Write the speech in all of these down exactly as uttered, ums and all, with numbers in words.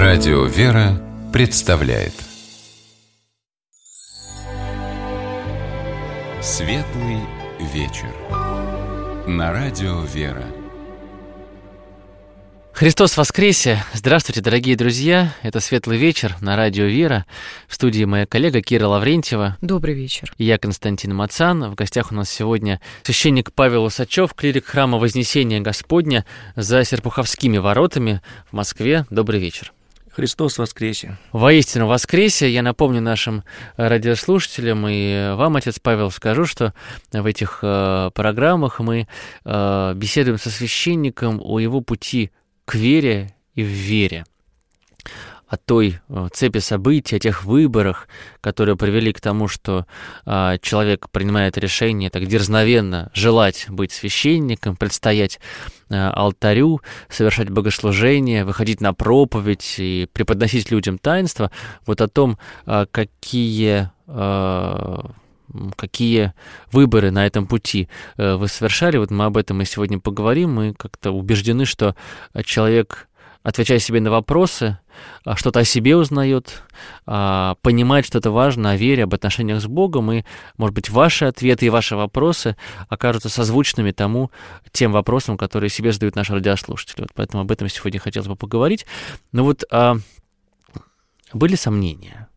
Радио «Вера» представляет Светлый вечер на Радио «Вера». Христос воскресе! Здравствуйте, дорогие друзья! Это «Светлый вечер» на Радио «Вера». В студии моя коллега Кира Лаврентьева. Добрый вечер. И я, Константин Мацан. В гостях у нас сегодня священник Павел Усачев, клирик храма Вознесения Господня за Серпуховскими воротами в Москве. Добрый вечер. Христос воскресе! Воистину воскресе! Я напомню нашим радиослушателям и вам, отец Павел, скажу, что в этих э, программах мы э, беседуем со священником о его пути к вере и в вере, о той цепи событий, о тех выборах, которые привели к тому, что а, человек принимает решение так дерзновенно желать быть священником, предстоять а, алтарю, совершать богослужение, выходить на проповедь и преподносить людям таинства. Вот о том, а, какие... А, Какие выборы на этом пути вы совершали, вот мы об этом и сегодня поговорим. Мы как-то убеждены, что человек, отвечая себе на вопросы, что-то о себе узнает, понимает что-то важное о вере, об отношениях с Богом, и, может быть, ваши ответы и ваши вопросы окажутся созвучными тому, тем вопросам, которые себе задают наши радиослушатели. Вот поэтому об этом сегодня хотелось бы поговорить. Но вот а, были сомнения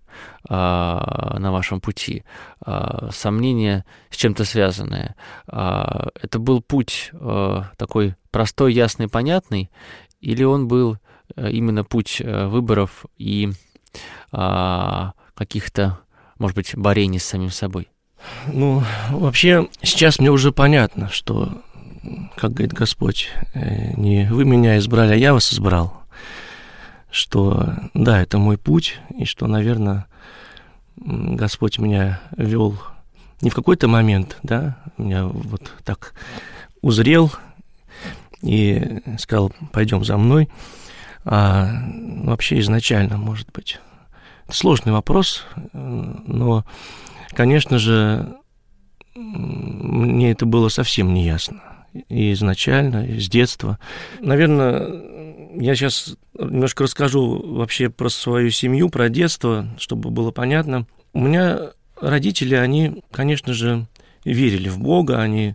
на вашем пути, сомнения с чем-то связанные. Это был путь такой простой, ясный, понятный, или он был именно путь выборов и каких-то, может быть, борений с самим собой? Ну, вообще, сейчас мне уже понятно, что, как говорит Господь, не вы меня избрали, а я вас избрал. Что, да, это мой путь, и что, наверное, Господь меня вел не в какой-то момент, да, меня вот так узрел и сказал, пойдем за мной, а вообще изначально, может быть. Это сложный вопрос, но, конечно же, мне это было совсем не ясно. И изначально, и с детства. Наверное, я сейчас немножко расскажу вообще про свою семью, про детство, чтобы было понятно. У меня родители, они, конечно же, верили в Бога, они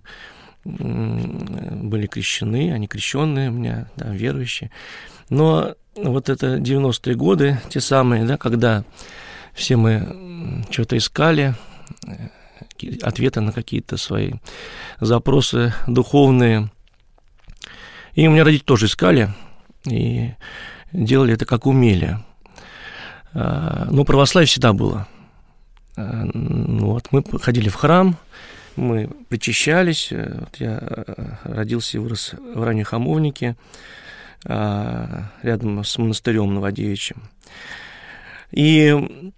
были крещены, они крещенные у меня, да, верующие. Но вот это девяностые годы, те самые, да, когда все мы что-то искали, ответы на какие-то свои запросы духовные. И у меня родители тоже искали, и делали это как умели. Но православие всегда было. Вот, мы ходили в храм, мы причащались. Вот я родился и вырос в Раннехамовнике, рядом с монастырем Новодевичьим. И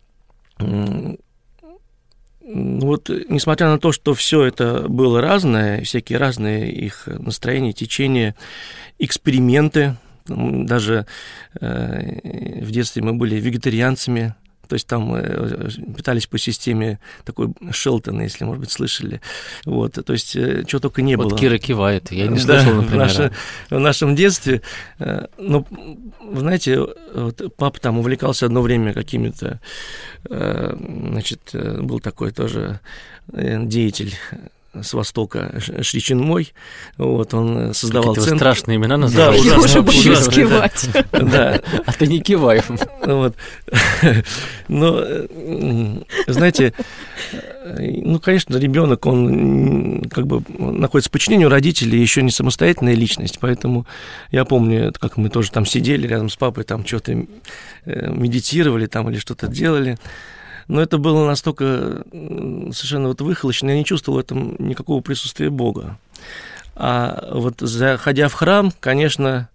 вот, несмотря на то, что все это было разное, всякие разные их настроения, течения, эксперименты, даже э, в детстве мы были вегетарианцами, то есть там э, питались по системе такой Шелтона, если, может быть, слышали, вот, то есть э, чего только не вот было. Вот Кира кивает, я не слышал, да, например. В, наше, в нашем детстве, э, ну, вы знаете, вот папа там увлекался одно время какими-то, э, значит, был такой тоже деятель с Востока, Шри Чинмой, вот, он создавал центр. центр. Страшные имена называют. Да, ужасно, боюсь кивать. Да. А ты не кивай. Вот. Но, знаете, ну, конечно, ребенок, он как бы находится в подчинении у родителей, еще не самостоятельная личность, поэтому я помню, как мы тоже там сидели рядом с папой, там что-то медитировали там или что-то делали. Но это было настолько совершенно вот выхолощено, я не чувствовал в этом никакого присутствия Бога. А вот заходя в храм, конечно,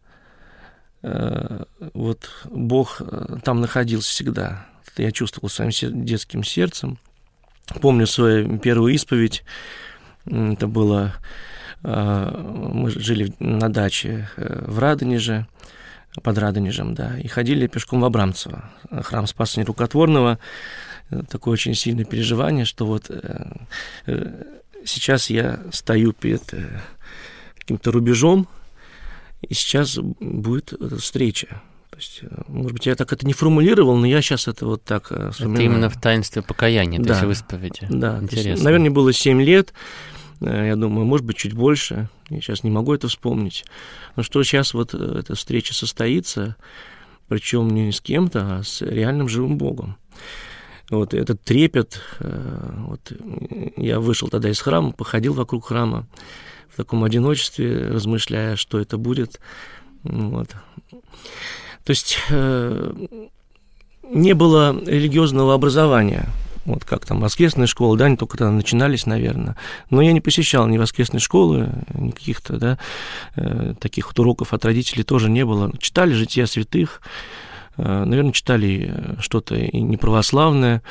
вот Бог там находился всегда. Это я чувствовал своим детским сердцем. Помню свою первую исповедь. Это было... Мы жили на даче в Радонеже, под Радонежем, да, и ходили пешком в Абрамцево, храм Спаса Нерукотворного. Такое очень сильное переживание, что вот сейчас я стою перед каким-то рубежом, и сейчас будет встреча, То есть, может быть, я так это не формулировал, но я сейчас это вот так вспоминаю. Это именно в таинстве покаяния, да. то есть в исповеди. Да, интересно. Есть, наверное, было семь лет, я думаю, может быть, чуть больше. Я сейчас не могу это вспомнить. Но что сейчас вот эта встреча состоится, причем не с кем-то, а с реальным живым Богом. Вот этот трепет, вот я вышел тогда из храма, походил вокруг храма в таком одиночестве, размышляя, что это будет. Вот. То есть э, не было религиозного образования, вот как там воскресная школа, да, они только тогда начинались, наверное. Но я не посещал ни воскресной школы, ни каких-то, да, э, таких вот уроков от родителей тоже не было. Читали «Жития святых», э, наверное, читали что-то и неправославное.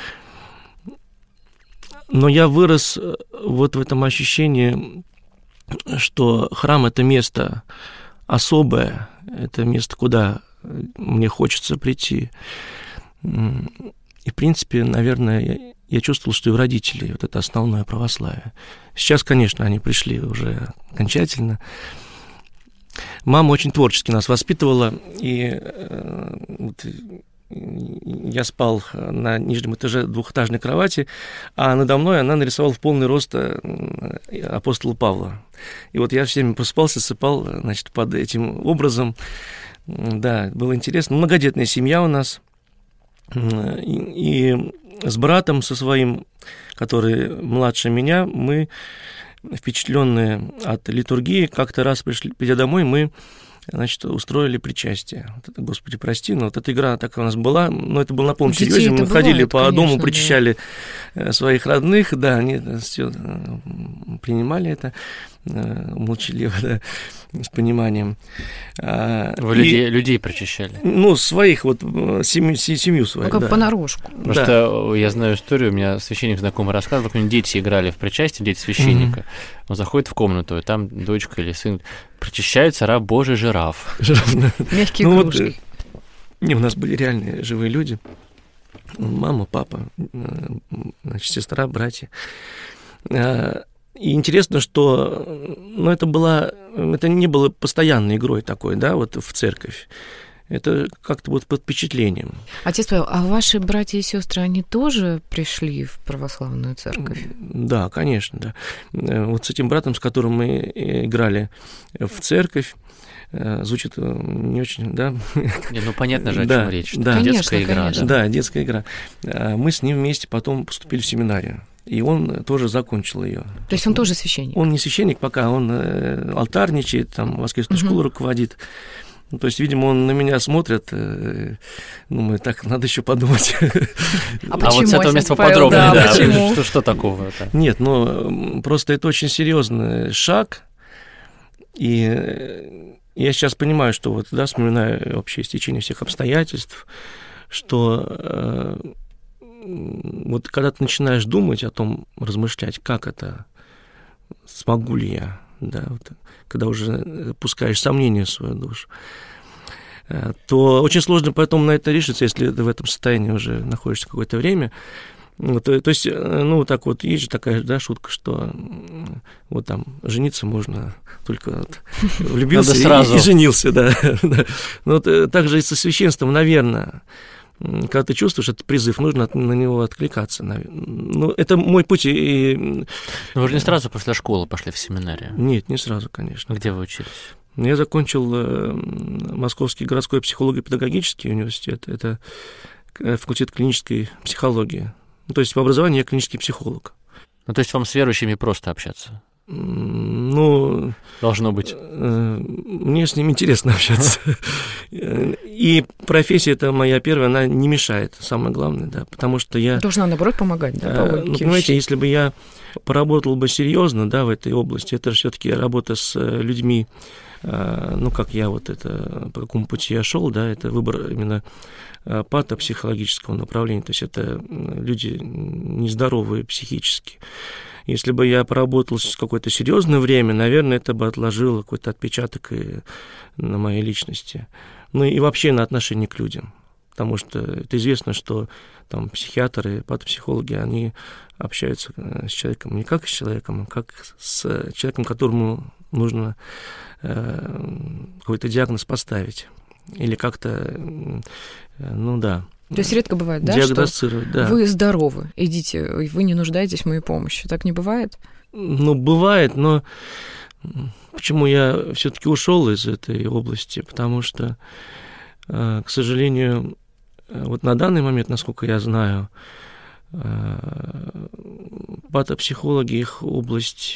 Но я вырос вот в этом ощущении, что храм – это место особое, это место, куда мне хочется прийти. И, в принципе, наверное, я, я чувствовал, что и у родителей вот это основное православие. Сейчас, конечно, они пришли уже окончательно. Мама очень творчески нас воспитывала, и э, вот, я спал на нижнем этаже двухэтажной кровати, а надо мной она нарисовала в полный рост апостола Павла. И вот я всеми просыпался, сыпал, значит, под этим образом. Да, было интересно. Многодетная семья у нас. И, и с братом со своим, который младше меня, мы, впечатленные от литургии, как-то раз пришли, придя домой, мы, значит, устроили причастие. Вот это, Господи, прости, но вот эта игра такая у нас была, но это было на полном серьезе. Мы бывает, ходили по конечно, дому, причащали да. своих родных, да, они все принимали это молчаливо, да, с пониманием. Вы и, людей, людей причащали? Ну, своих, вот, семью, семью свою, ну, как да. понарошку. Просто да. я знаю историю, у меня священник знакомый рассказывал, как у него дети играли в причастие, дети священника. Mm-hmm. Он заходит в комнату, и там дочка или сын причащается раб Божий жираф. Мягкие кружки. Не, у нас были реальные живые люди. Мама, папа, значит, сестра, братья. И интересно, что ну, это, была, это не было постоянной игрой такой, да, вот в церковь. Это как-то вот под впечатлением. Отец Павел, а ваши братья и сестры, они тоже пришли в православную церковь? Да, конечно, да. Вот с этим братом, с которым мы играли в церковь, звучит не очень, да? Не, ну понятно же, о да, чем речь. Да, конечно, детская игра. Конечно. Да, детская игра. Мы с ним вместе потом поступили в семинарию. И он тоже закончил ее. То есть он тоже священник? Он не священник пока, он алтарничает, там воскресную uh-huh. школу руководит. Ну, то есть, видимо, он на меня смотрит, э, ну, мы так, надо еще подумать. А, а вот с этого места поподробнее, да, да. Почему? Что, что такого-то? Нет, ну, просто это очень серьезный шаг, и я сейчас понимаю, что вот, да, вспоминаю общее стечение всех обстоятельств, что э, вот когда ты начинаешь думать о том, размышлять, как это, смогу ли я, да, вот, когда уже пускаешь сомнения в свою душу, то очень сложно потом на это решиться, если ты в этом состоянии уже находишься какое-то время. Вот, то есть, ну, так вот, есть же такая, да, шутка, что вот там жениться можно только вот, влюбился и, и женился, да. да. Ну, вот, так же и со священством, наверное. Когда ты чувствуешь этот призыв, нужно на него откликаться. Ну, это мой путь. И... Но вы же не сразу после школы пошли в семинарию? Нет, не сразу, конечно. Где вы учились? Я закончил Московский городской психолого-педагогический университет. Это факультет клинической психологии. Ну, то есть по образованию я клинический психолог. Ну, то есть вам с верующими просто общаться? Ну... Должно быть. Мне с ними интересно общаться. И профессия эта моя первая, она не мешает, самое главное, да, потому что я... Должна, наоборот, помогать, да, по ну, понимаете, если бы я поработал бы серьезно, да, в этой области, это же все-таки работа с людьми, ну, как я вот это, по какому пути я шел, да, это выбор именно патопсихологического направления, то есть это люди нездоровые психически. Если бы я поработал какое-то серьезное время, наверное, это бы отложило какой-то отпечаток и на моей личности. Ну и вообще на отношение к людям. Потому что это известно, что там психиатры, патопсихологи, они общаются с человеком не как с человеком, а как с человеком, которому нужно э, какой-то диагноз поставить. или как-то, ну да. То есть редко бывает, да, диагностировать, что да. вы здоровы, идите, вы не нуждаетесь в моей помощи. Так не бывает? Ну, бывает, но почему я все-таки ушел из этой области? Потому что, к сожалению, вот на данный момент, насколько я знаю, патопсихологи, их область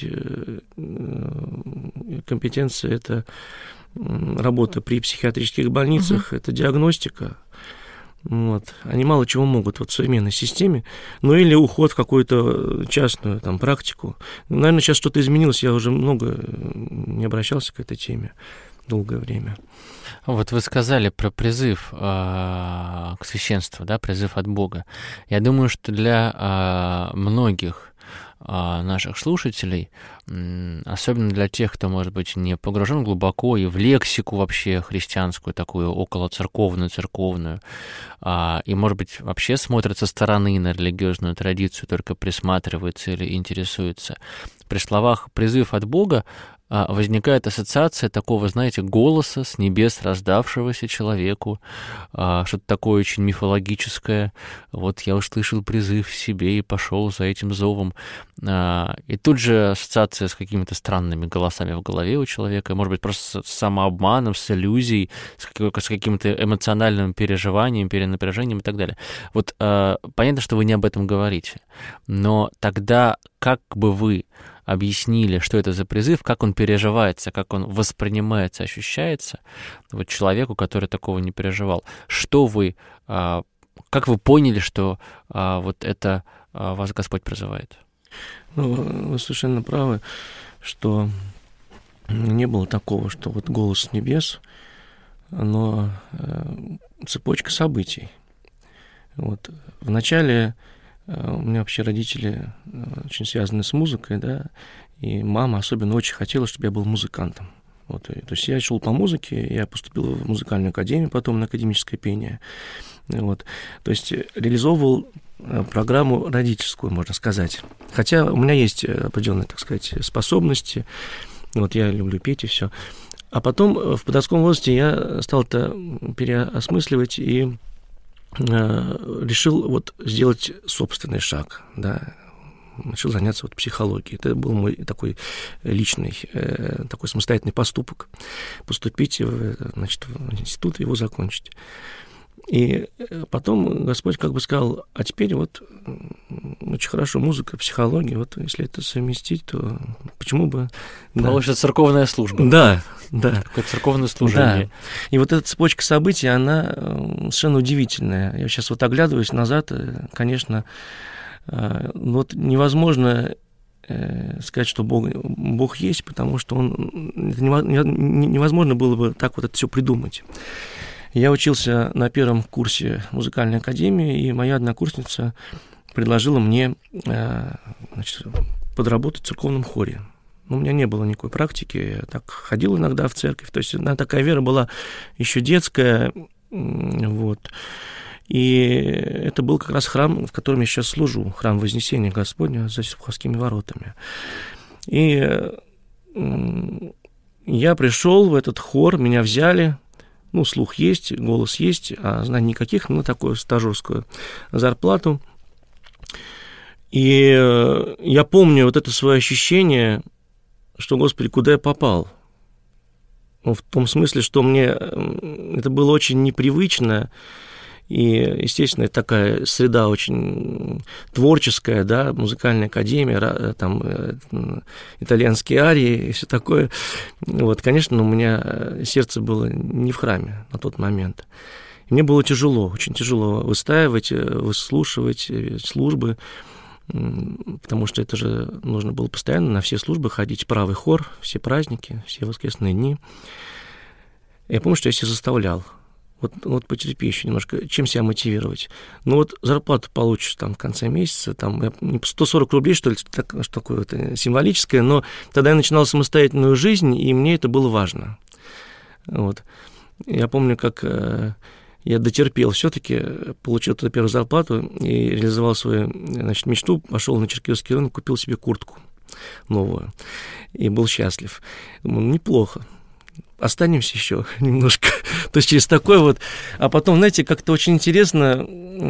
компетенции – это работа при психиатрических больницах, uh-huh. это диагностика. Вот. Они мало чего могут вот в современной системе, ну или уход в какую-то частную там практику. Наверное, сейчас что-то изменилось, я уже много не обращался к этой теме долгое время. Вот вы сказали про призыв э, к священству, да, призыв от Бога. Я думаю, что для э, многих наших слушателей, особенно для тех, кто, может быть, не погружен глубоко и в лексику вообще христианскую, такую околоцерковную, церковную, и, может быть, вообще смотрит со стороны на религиозную традицию, только присматривается или интересуется. При словах «призыв от Бога» возникает ассоциация такого, знаете, голоса с небес раздавшегося человеку, что-то такое очень мифологическое. Вот я услышал призыв в себе и пошел за этим зовом. И тут же ассоциация с какими-то странными голосами в голове у человека, может быть, просто с самообманом, с иллюзией, с каким-то эмоциональным переживанием, перенапряжением и так далее. Вот понятно, что вы не об этом говорите, но тогда как бы вы объяснили, что это за призыв, как он переживается, как он воспринимается, ощущается вот человеку, который такого не переживал. Что вы, как вы поняли, что вот это вас Господь призывает? Ну, вы совершенно правы, что не было такого, что вот голос с небес, но цепочка событий. Вот. Вначале у меня вообще родители очень связаны с музыкой, да, и мама особенно очень хотела, чтобы я был музыкантом. Вот, и, то есть я шел по музыке, я поступил в музыкальную академию, потом на академическое пение. Вот, то есть реализовывал программу родительскую, можно сказать. Хотя у меня есть определенные, так сказать, способности, вот я люблю петь и все. А потом в подростковом возрасте я стал это переосмысливать и решил вот сделать собственный шаг, да, начал заняться вот психологией. Это был мой такой личный, такой самостоятельный поступок. Поступить в, значит, в институт и его закончить. И потом Господь как бы сказал, а теперь вот очень хорошо музыка, психология, вот если это совместить, то почему бы... Получится да. церковная служба. Да, да. Такое церковное служение. Да. И вот эта цепочка событий, она совершенно удивительная. Я сейчас вот оглядываюсь назад, конечно, вот невозможно сказать, что Бог, Бог есть, потому что он, невозможно было бы так вот это все придумать. Я учился на первом курсе музыкальной академии, и моя однокурсница предложила мне, значит, подработать в церковном хоре. У меня не было никакой практики, я так ходил иногда в церковь, то есть она такая вера была еще детская, вот. И это был как раз храм, в котором я сейчас служу, храм Вознесения Господня за Серпуховскими воротами. И я пришел в этот хор, меня взяли. Ну, слух есть, голос есть, а знаний никаких, ну, такую стажерскую зарплату. И я помню вот это свое ощущение, что, Господи, куда я попал? Ну, в том смысле, что мне это было очень непривычно, и, естественно, такая среда очень творческая, да, музыкальная академия, там итальянские арии и все такое. Вот, конечно, у меня сердце было не в храме на тот момент. И мне было тяжело, очень тяжело выстаивать, выслушивать службы, потому что это же нужно было постоянно на все службы ходить, правый хор, все праздники, все воскресные дни. Я помню, что я себя заставлял. Вот, вот потерпи еще немножко, чем себя мотивировать. Ну вот зарплату получишь там в конце месяца, там сто сорок рублей, что ли, так, что такое это символическое, но тогда я начинал самостоятельную жизнь, и мне это было важно. Вот. Я помню, как э, я дотерпел все-таки, получил эту первую зарплату и реализовал свою, значит, мечту, пошел на Черкизовский рынок, купил себе куртку новую и был счастлив. Думаю, неплохо. останемся еще немножко. То есть через такой вот... А потом, знаете, как-то очень интересно,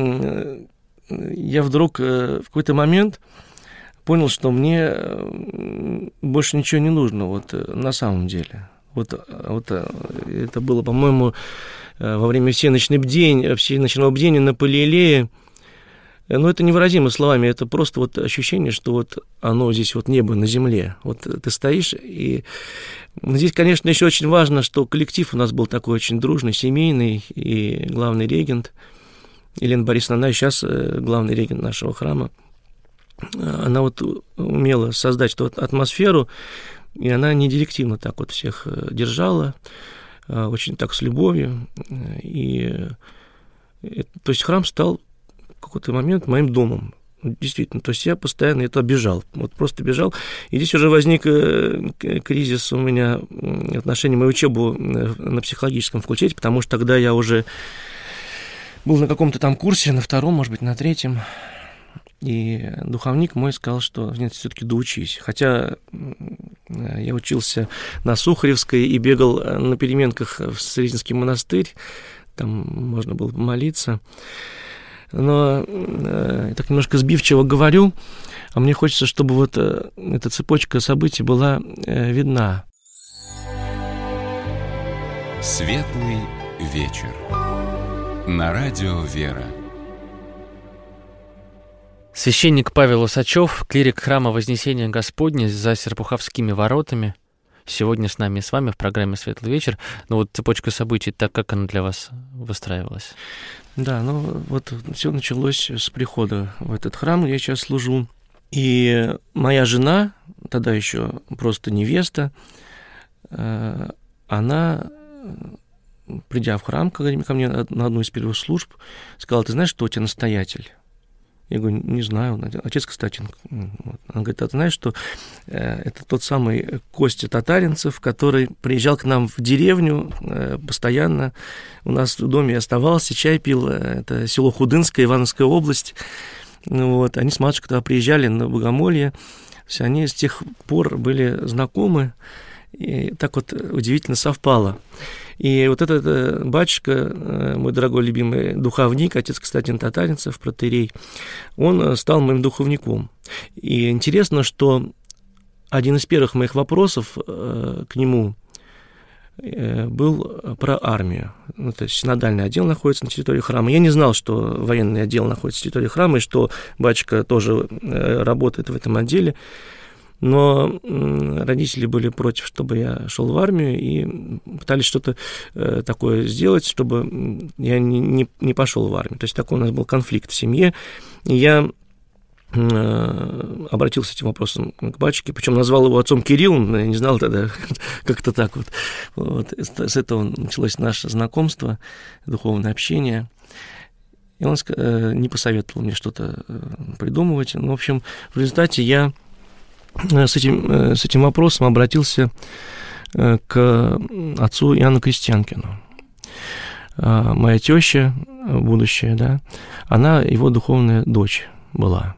я вдруг в какой-то момент понял, что мне больше ничего не нужно вот на самом деле. Вот, вот это было, по-моему, во время всеночного бдения, всеночного бдения на Палеилее. Но это невыразимо словами, это просто вот ощущение, что вот оно здесь вот небо на земле. Вот ты стоишь, и здесь, конечно, еще очень важно, что коллектив у нас был такой очень дружный, семейный, и главный регент Елена Борисовна, она сейчас главный регент нашего храма. Она вот умела создать эту атмосферу, и она не директивно так вот всех держала, очень так с любовью. И, то есть храм стал в какой-то момент моим домом. Действительно, то есть я постоянно это бежал, вот просто бежал. И здесь уже возник кризис у меня в отношении моей учебы на психологическом факультете, потому что тогда я уже был на каком-то там курсе, на втором, может быть, на третьем. И духовник мой сказал, что нет, все-таки доучись. Хотя я учился на Сухаревской и бегал на переменках в Сретенский монастырь, там можно было помолиться. Но э, так немножко сбивчиво говорю, а мне хочется, чтобы вот э, эта цепочка событий была э, видна. Светлый вечер. На радио «Вера». Священник Павел Усачев, клирик храма Вознесения Господня за Серпуховскими воротами, сегодня с нами и с вами в программе «Светлый вечер». Ну вот цепочка событий, так как она для вас выстраивалась? Да, ну вот все началось с прихода в этот храм, где я сейчас служу. И моя жена, тогда еще просто невеста, она, придя в храм ко мне на одну из первых служб, сказала: ты знаешь, что у тебя настоятель? Я говорю: не знаю, отец Константин. Она говорит: а ты знаешь, что это тот самый Костя Татаринцев, который приезжал к нам в деревню постоянно, у нас в доме оставался, чай пил, это село Худынское, Ивановская область. Вот. Они с матушкой туда приезжали на Богомолье, все, они с тех пор были знакомы, и так вот удивительно совпало. И вот этот батюшка, мой дорогой любимый духовник, отец Константин Татаринцев, протоиерей, он стал моим духовником. И интересно, что один из первых моих вопросов к нему был про армию. Это синодальный отдел находится на территории храма. Я не знал, что военный отдел находится на территории храма, и что батюшка тоже работает в этом отделе. Но родители были против, чтобы я шел в армию, и пытались что-то такое сделать, чтобы я не, не, не пошел в армию. То есть такой у нас был конфликт в семье. И я обратился с этим вопросом к батюшке, причем назвал его отцом Кириллом, но я не знал тогда, как-то так вот. Вот. С этого началось наше знакомство, духовное общение. И он не посоветовал мне что-то придумывать. Ну, в общем, в результате я с этим, с этим вопросом обратился к отцу Иоанну Крестьянкину. Моя теща, будущая, да, она его духовная дочь была.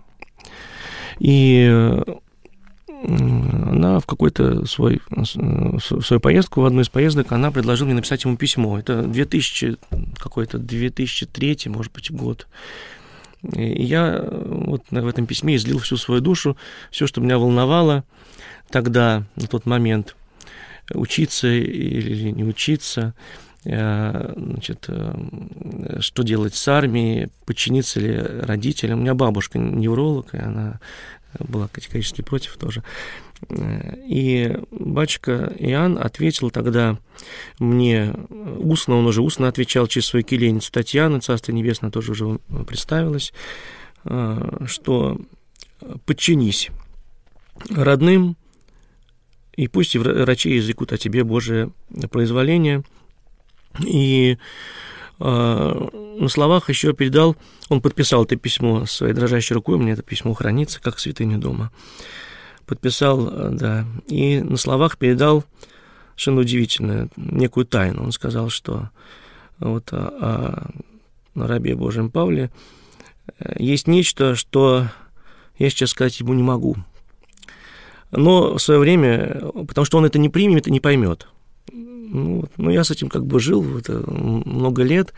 И она в какой-то свой, свою поездку, в одну из поездок, она предложила мне написать ему письмо. Это две тысячи, какой-то две тысячи третий, может быть, год. И я вот в этом письме излил всю свою душу, все, что меня волновало тогда, на тот момент, учиться или не учиться, значит, что делать с армией, подчиниться ли родителям. У меня бабушка невролог, и она была категорически против тоже. И батюшка Иоанн ответил тогда мне устно, он уже устно отвечал через свою келейницу Татьяну, Царство Небесное тоже уже представилось, что подчинись родным, и пусть и врачи изрекут о тебе Божие произволение. И на словах еще передал, он подписал это письмо своей дрожащей рукой, у меня это письмо хранится, как святыня дома. Подписал, да, и на словах передал совершенно удивительную, некую тайну. Он сказал, что вот о, о рабе Божьем Павле есть нечто, что я сейчас сказать ему не могу. Но в свое время, потому что он это не примет и не поймет. ну, вот, ну, я с этим как бы жил вот, много лет,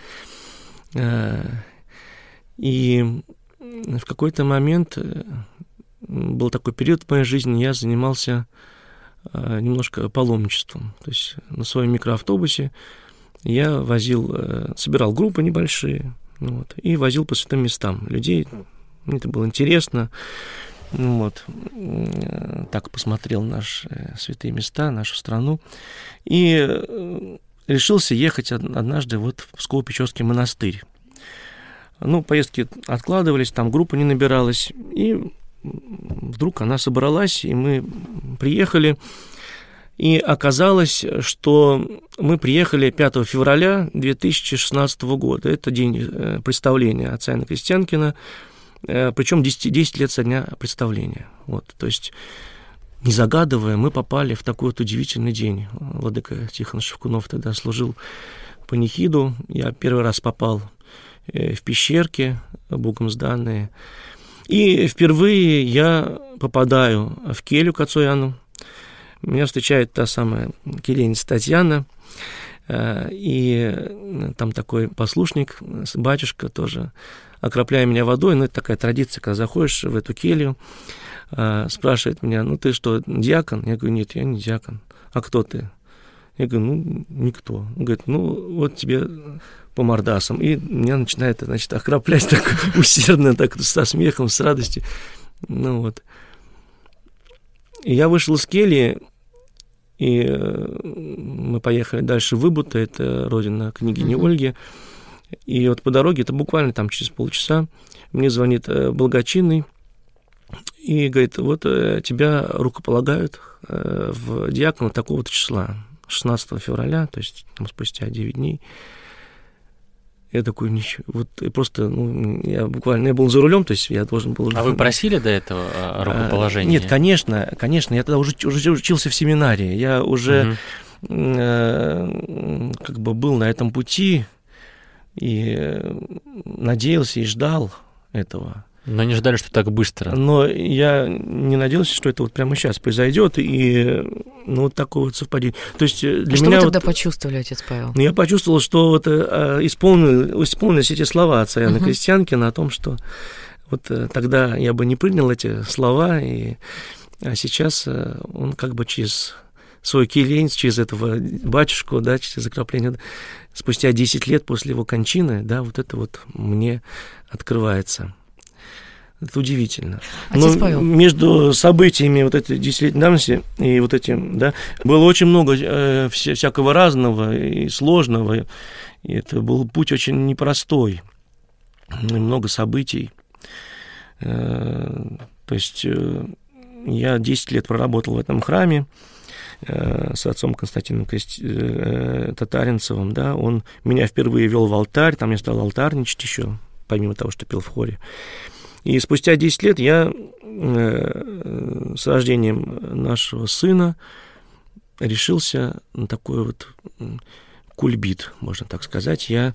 и в какой-то момент был такой период в моей жизни, я занимался немножко паломничеством. То есть на своем микроавтобусе я возил, собирал группы небольшие, вот, и возил по святым местам людей. Мне это было интересно. Вот. Так посмотрел наши святые места, нашу страну. И решился ехать однажды вот в Псково-Печорский монастырь. Ну, поездки откладывались, там группа не набиралась. И вдруг она собралась, и мы приехали. И оказалось, что мы приехали пятого февраля две тысячи шестнадцатого года. Это день представления отца Иоанна Крестьянкина. Причем десять, десять лет со дня представления. Вот, то есть, не загадывая, мы попали в такой вот удивительный день. Владыка Тихон Шевкунов тогда служил панихиду. Я первый раз попал в пещерки, Богом сданные. И впервые я попадаю в келью к отцу Иоанну. Меня встречает та самая келейница Татьяна. И там такой послушник, батюшка тоже, окропляя меня водой, ну, это такая традиция, когда заходишь в эту келью, спрашивает меня, ну, ты что, диакон? Я говорю, нет, я не диакон. А кто ты? Я говорю, ну, никто. Он говорит, ну, вот тебе по мордасам. И меня начинает, значит, окроплять так усердно, так со смехом, с радостью. Ну, вот. И я вышел из кельи, и мы поехали дальше в Выбута, это родина княгини mm-hmm. Ольги. И вот по дороге, это буквально там через полчаса, мне звонит благочинный и говорит, вот тебя рукополагают в диакона такого-то числа, шестнадцатого февраля, то есть там, спустя девять дней. Я такой, ничего, вот и просто, ну, я буквально, я был за рулем, то есть я должен был... А вы просили до этого рукоположения? Нет, конечно, конечно, я тогда уже, уже учился в семинарии, я уже угу. э, как бы был на этом пути и надеялся и ждал этого. Но не ждали, что так быстро. Но я не надеялся, что это вот прямо сейчас произойдет, и ну, вот такое вот совпадение. То есть для а что меня вы тогда вот, почувствовали, отец Павел? Ну, я почувствовал, что вот исполнили, исполнились эти слова отца Иоанна uh-huh. Крестьянкина о том, что вот тогда я бы не принял эти слова, и, а сейчас он как бы через свой келейниц, через этого батюшку, да, через окропление, спустя десять лет после его кончины, да, вот это вот мне открывается. Это удивительно. Отец Но Павел. Между событиями вот этой десятилетней давности и вот этим, да, было очень много э, вся, всякого разного и сложного. И это был путь очень непростой. Много событий. Э, то есть э, я десять лет проработал в этом храме э, с отцом Константином Крести... э, Татаринцевым. Да, он меня впервые вел в алтарь, там я стал алтарничать еще, помимо того, что пел в хоре. И спустя десять лет я э, с рождением нашего сына решился на такой вот кульбит, можно так сказать. Я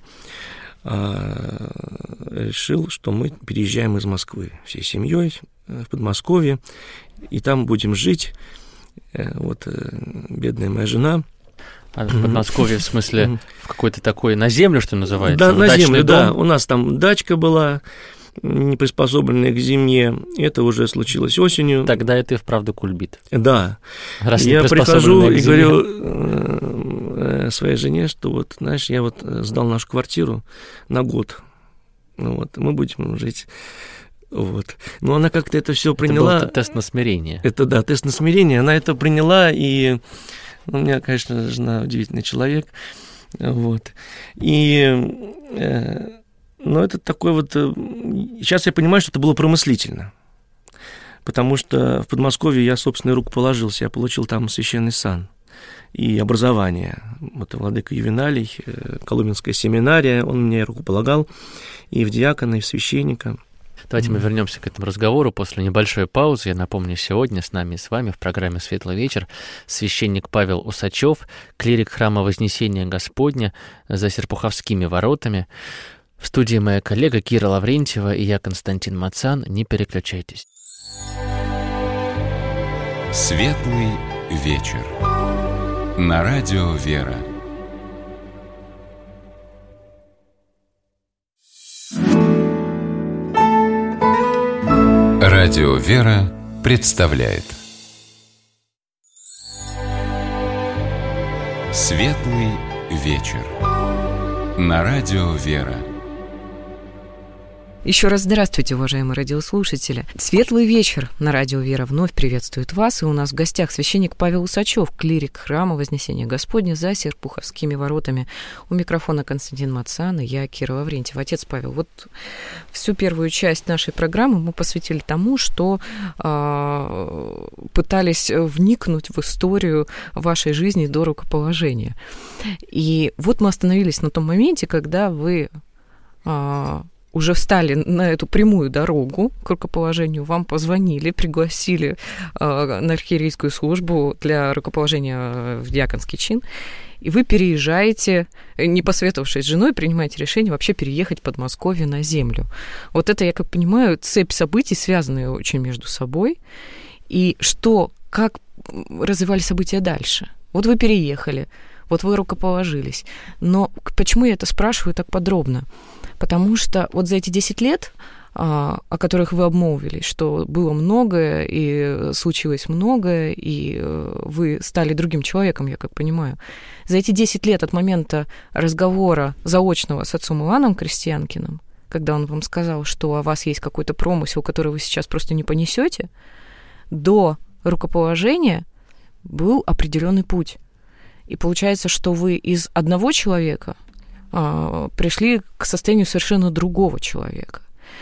э, решил, что мы переезжаем из Москвы всей семьей в Подмосковье, и там будем жить. Э, вот э, бедная моя жена. А в Подмосковье, в смысле, в какой-то такой, на землю, что называется? Да, на землю, дом? Да. У нас там дачка была, не приспособленная к зиме. Это уже случилось осенью. Тогда это и вправду кульбит. Да. Раз я прихожу и говорю э, своей жене, что вот, знаешь, я вот сдал нашу квартиру на год. Вот, мы будем жить. Вот. Но она как-то это все приняла. Это был тест на смирение. Это, да, тест на смирение. Она это приняла, и у меня, конечно, жена удивительный человек. Вот. И... Э, Но это такой вот... Сейчас я понимаю, что это было промыслительно. Потому что в Подмосковье я собственной руку положился. Я получил там священный сан и образование. Вот владыка Ювеналий, Коломенская семинария, он мне руку полагал и в диакона, и в священника. Давайте мы вернемся к этому разговору после небольшой паузы. Я напомню, сегодня с нами и с вами в программе «Светлый вечер» священник Павел Усачев, клирик храма Вознесения Господня за Серпуховскими воротами. В студии моя коллега Кира Лаврентьева и я, Константин Мацан. Не переключайтесь. Светлый вечер. на радио «Вера». Радио «Вера» представляет Светлый вечер на радио «Вера». Еще раз здравствуйте, уважаемые радиослушатели. Светлый вечер на радио «Вера» вновь приветствует вас. И у нас в гостях священник Павел Усачев, клирик храма Вознесения Господня за Серпуховскими воротами. У микрофона Константин Мацан и я, Кира Лаврентьев. Отец Павел, вот всю первую часть нашей программы мы посвятили тому, что э, пытались вникнуть в историю вашей жизни до рукоположения. И вот мы остановились на том моменте, когда вы... Э, уже встали на эту прямую дорогу к рукоположению, вам позвонили, пригласили э, на архиерейскую службу для рукоположения в диаконский чин, и вы переезжаете, не посоветовавшись с женой, принимаете решение вообще переехать в Подмосковье на землю. Вот это, я как понимаю, цепь событий, связанные очень между собой. И что, как развивались события дальше? Вот вы переехали, вот вы рукоположились. Но почему я это спрашиваю так подробно? Потому что вот за эти десять лет, о которых вы обмолвились, что было многое, и случилось многое, и вы стали другим человеком, я как понимаю, за эти десять лет от момента разговора заочного с отцом Иоанном Крестьянкиным, когда он вам сказал, что о вас есть какой-то промысел, который вы сейчас просто не понесете, до рукоположения был определенный путь. И получается, что вы из одного человека пришли к состоянию совершенно другого человека.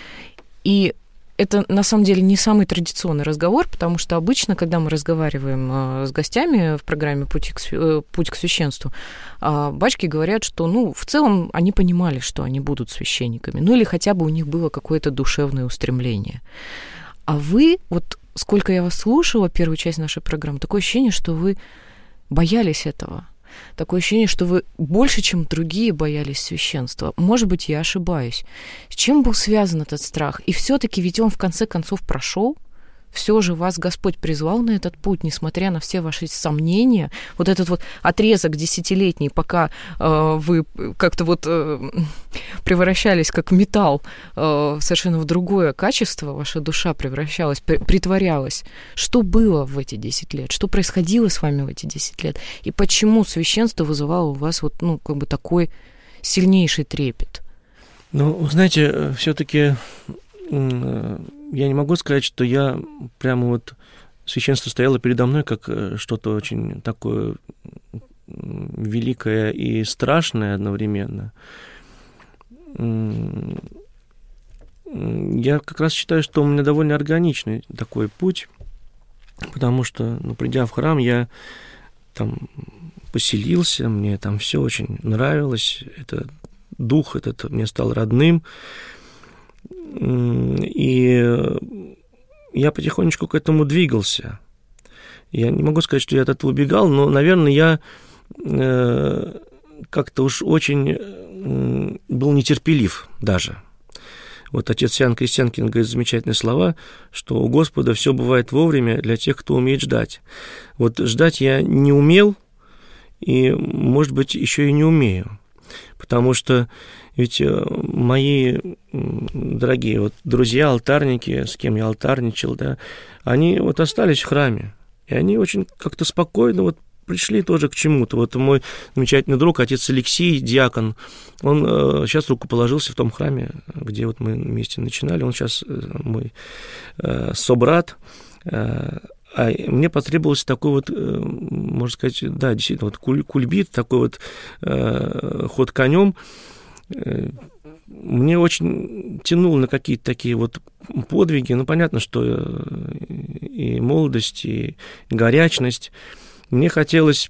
И это, на самом деле, не самый традиционный разговор, потому что обычно, когда мы разговариваем с гостями в программе «Путь к, «Путь к священству», батюшки говорят, что, ну, в целом они понимали, что они будут священниками, ну, или хотя бы у них было какое-то душевное устремление. А вы, вот сколько я вас слушала, первую часть нашей программы, такое ощущение, что вы боялись этого. Такое ощущение, что вы больше, чем другие, боялись священства. Может быть, я ошибаюсь. С чем был связан этот страх? И все-таки ведь он в конце концов прошел. Все же вас Господь призвал на этот путь, несмотря на все ваши сомнения. Вот этот вот отрезок десятилетний, пока э, вы как-то вот э, превращались как металл э, совершенно в другое качество, ваша душа превращалась, притворялась. Что было в эти десять лет? Что происходило с вами в эти десять лет? И почему священство вызывало у вас вот, ну, как бы такой сильнейший трепет? Ну, знаете, все-таки... Я не могу сказать, что я прямо вот священство стояло передо мной как что-то очень такое великое и страшное одновременно. Я как раз считаю, что у меня довольно органичный такой путь, потому что, ну, придя в храм, я там поселился, мне там все очень нравилось, этот дух этот мне стал родным. И я потихонечку к этому двигался. Я не могу сказать, что я от этого убегал, но, наверное, я э, как-то уж очень э, был нетерпелив даже. Вот отец Иоанн Крестьянкин говорит замечательные слова, что у Господа все бывает вовремя для тех, кто умеет ждать. Вот ждать я не умел и, может быть, еще и не умею. Потому что ведь мои дорогие вот друзья, алтарники, с кем я алтарничал, да, они вот остались в храме, и они очень как-то спокойно вот пришли тоже к чему-то. Вот мой замечательный друг, отец Алексей, диакон, он э, сейчас рукоположился в том храме, где вот мы вместе начинали, он сейчас э, мой э, собрат, э, а мне потребовался такой вот, можно сказать, да, действительно, вот кульбит, такой вот э, ход конем. Мне очень тянуло на какие-то такие вот подвиги. Ну, понятно, что и молодость, и горячность. Мне хотелось,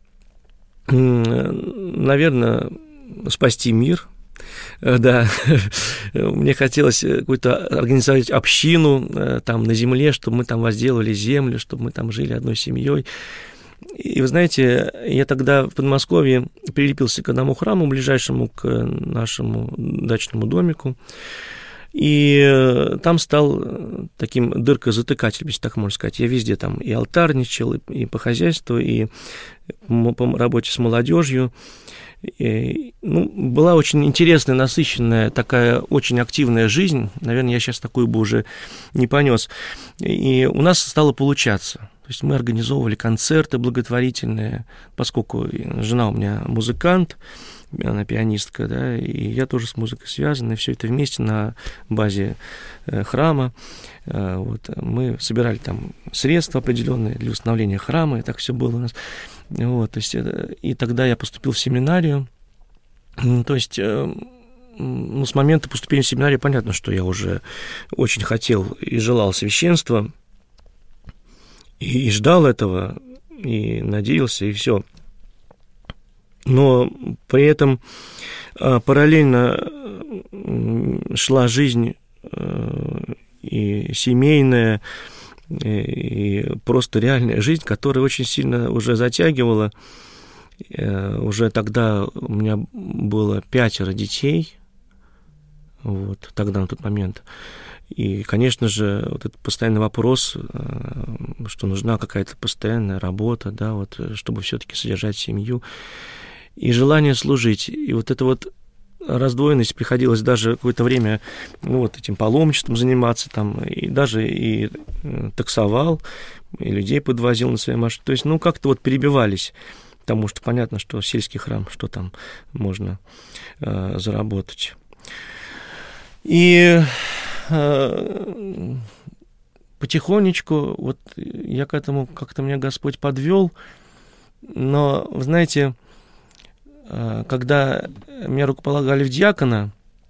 наверное, спасти мир. Да, мне хотелось какую-то организовать общину там на земле, чтобы мы там возделывали землю, чтобы мы там жили одной семьей. И вы знаете, я тогда в Подмосковье прилепился к одному храму, ближайшему к нашему дачному домику. И там стал таким дыркозатыкателем, если так можно сказать. Я везде там и алтарничал, и по хозяйству, и по работе с молодежью. И, ну, была очень интересная, насыщенная, такая очень активная жизнь. Наверное, я сейчас такую бы уже не понес. И у нас стало получаться. То есть мы организовывали концерты благотворительные, поскольку жена у меня музыкант, она пианистка, да, и я тоже с музыкой связан, и все это вместе на базе храма. Вот, мы собирали там средства определенные для установления храма, и так все было у нас. Вот, то есть, и тогда я поступил в семинарию. То есть, ну, с момента поступления в семинарию понятно, что я уже очень хотел и желал священства, и, и ждал этого, и надеялся, и все. Но при этом параллельно шла жизнь и семейная, и просто реальная жизнь, которая очень сильно уже затягивала. Уже тогда у меня было пятеро детей, вот, тогда, на тот момент. И, конечно же, вот этот постоянный вопрос, что нужна какая-то постоянная работа, да, вот, чтобы все-таки содержать семью, и желание служить. И вот эта вот раздвоенность, приходилось даже какое-то время, ну, вот этим паломничеством заниматься, там, и даже и таксовал, и людей подвозил на своей машине. То есть, ну, как-то вот перебивались, потому что понятно, что сельский храм, что там можно э, заработать. И э, потихонечку вот я к этому, как-то меня Господь подвел, но, вы знаете, когда меня рукополагали в диакона,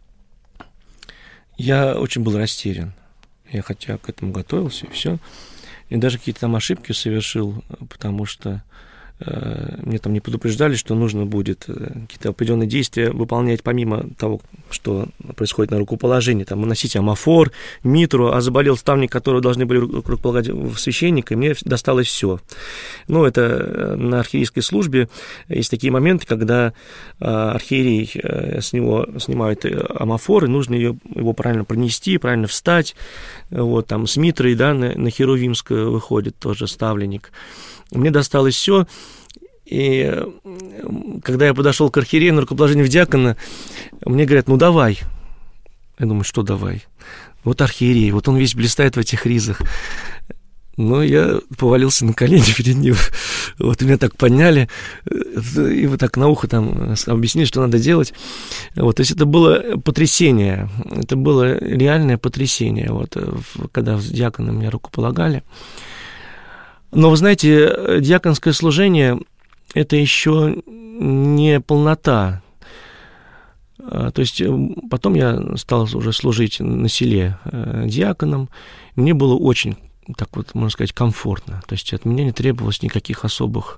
я очень был растерян. Я хотя к этому готовился, и все. И даже какие-то там ошибки совершил, потому что э, мне там не предупреждали, что нужно будет какие-то определенные действия выполнять помимо того, что происходит на рукоположении. Там носить амофор, митру, а заболел ставник, которые должны были рукополагать в священника, и мне досталось все. Ну, это на архиерейской службе есть такие моменты, когда архиерей с него снимает амофор, и нужно ее, его правильно пронести, правильно встать. Вот, там с митрой, да, на, на Херувимскую выходит тоже ставленник. Мне досталось все. И когда я подошел к архиерею на рукоположение в диакона, мне говорят: ну давай. Я думаю, что давай? Вот архиерей, вот он весь блистает в этих ризах. Но я повалился на колени перед ним. Вот меня так подняли, и вот так на ухо там объяснили, что надо делать. Вот, то есть это было потрясение, это было реальное потрясение, вот, когда с диаконом меня рукополагали. Но, вы знаете, диаконское служение – это еще не полнота. То есть потом я стал уже служить на селе диаконом. Мне было очень, так вот, можно сказать, комфортно. То есть от меня не требовалось никаких особых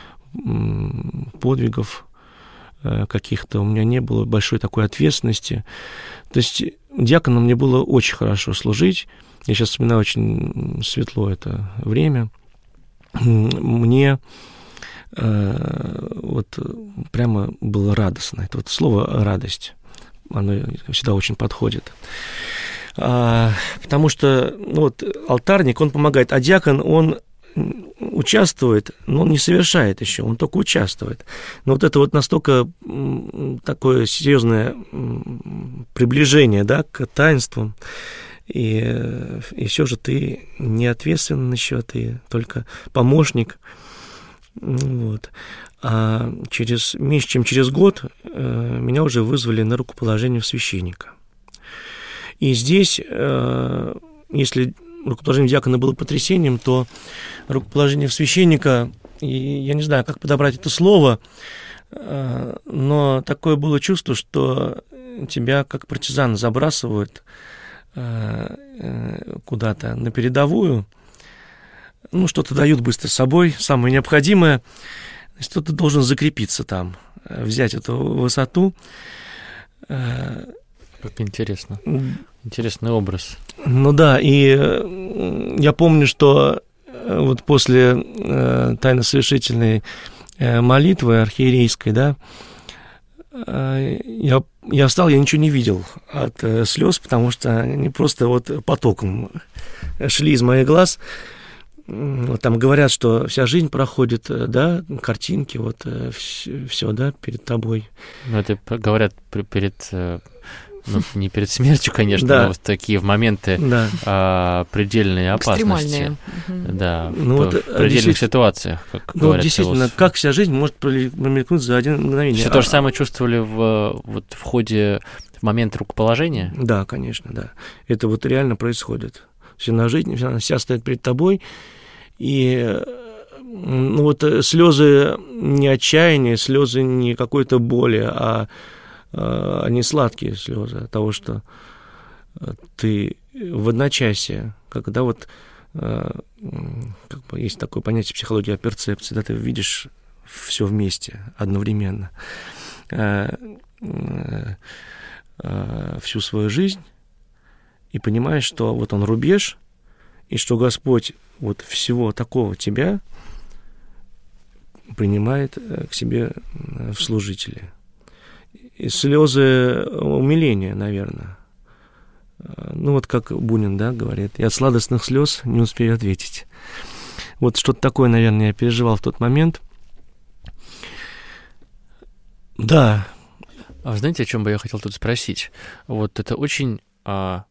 подвигов каких-то. У меня не было большой такой ответственности. То есть диаконом мне было очень хорошо служить. Я сейчас вспоминаю очень светло это время. Мне вот прямо было радостно. Это вот слово «радость», оно всегда очень подходит. Потому что, ну, вот алтарник, он помогает, а диакон, он участвует, но он не совершает еще, он только участвует. Но вот это вот настолько такое серьезное приближение, да, к таинствам, и, и все же ты не ответственен еще, ты только помощник. Вот. А через меньше чем через год э, меня уже вызвали на рукоположение в священника. И здесь, э, если рукоположение диакона было потрясением, то рукоположение в священника, и я не знаю, как подобрать это слово, э, но такое было чувство, что тебя как партизана забрасывают э, э, куда-то на передовую, ну, что-то дают быстро с собой, самое необходимое, что ты должен закрепиться там, взять эту высоту. Как интересно. Интересный образ. Ну да, и я помню, что вот после тайно-совершительной молитвы архиерейской, да, я, я встал, я ничего не видел от э, слез, потому что они просто вот потоком шли из моих глаз. Там говорят, что вся жизнь проходит, да, картинки, вот все, да, перед тобой. Ну, это говорят перед, ну, не перед смертью, конечно, да. но вот такие в моменты да. а, предельной опасности. Да, ну, в, вот, в предельных ситуациях, как ну, говорят. Действительно, философы. Как вся жизнь может промелькнуть за один мгновение. Все а... то же самое чувствовали в, вот, в ходе, в момент рукоположения? Да, конечно, да. Это вот реально происходит. Вся на жизнь, вся стоит перед тобой. И ну, вот слезы не отчаяния, слезы не какой-то боли, а, а не сладкие слезы от того, что ты в одночасье, когда вот как бы есть такое понятие психологии перцепции, да, ты видишь все вместе одновременно всю свою жизнь и понимаешь, что вот он рубеж, и что Господь вот всего такого тебя принимает к себе в служители. И слезы умиления, наверное. Ну, вот как Бунин, да, говорит, и от сладостных слез не успею ответить. Вот что-то такое, наверное, я переживал в тот момент. Да. А вы знаете, о чем бы я хотел тут спросить? Вот это очень а,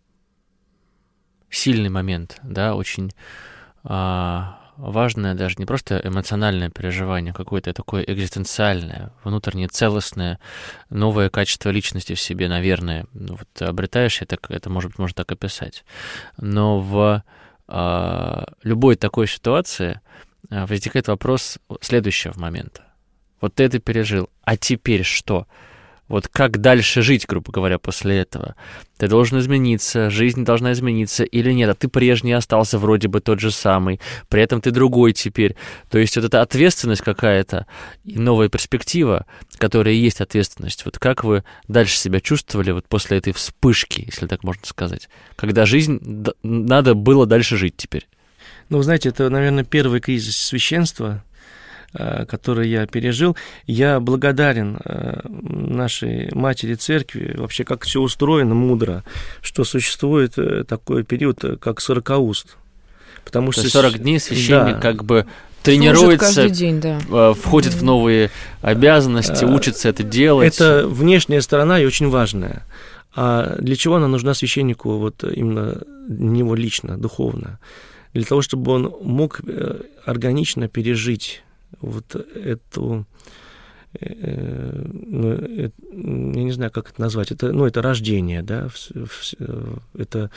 сильный момент, да, очень а, важное даже не просто эмоциональное переживание, какое-то такое экзистенциальное, внутреннее, целостное, новое качество личности в себе, наверное. Вот обретаешь, это, это может быть, можно так описать. Но в а, любой такой ситуации возникает вопрос следующего момента. Вот ты это пережил, а теперь что? Вот как дальше жить, грубо говоря, после этого? Ты должен измениться, жизнь должна измениться или нет? А ты прежний остался вроде бы тот же самый, при этом ты другой теперь. То есть вот эта ответственность какая-то и новая перспектива, которая и есть ответственность. Вот как вы дальше себя чувствовали вот после этой вспышки, если так можно сказать, когда жизнь, надо было дальше жить теперь? Ну, вы знаете, это, наверное, первый кризис священства, который я пережил. Я благодарен нашей матери церкви, вообще как все устроено мудро, что существует такой период, как сорокауст. Потому То что сорок дней священник да. как бы тренируется, день, да. входит в новые обязанности, учится это делать. Это внешняя сторона и очень важная. А для чего она нужна священнику, вот именно него лично, духовно? Для того, чтобы он мог органично пережить вот эту, э, ну, э, я не знаю, как это назвать, это, ну, это рождение, да, это,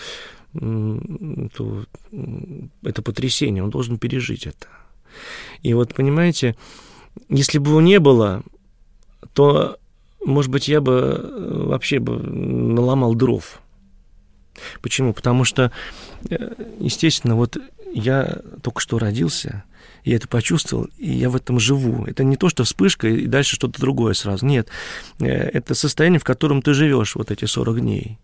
это, это потрясение, он должен пережить это. И вот, понимаете, если бы его не было, то, может быть, я бы вообще бы наломал дров. Почему? Потому что, естественно, вот я только что родился, я это почувствовал, и я в этом живу. Это не то, что вспышка, и дальше что-то другое сразу. Нет, это состояние, в котором ты живешь вот эти сорок дней.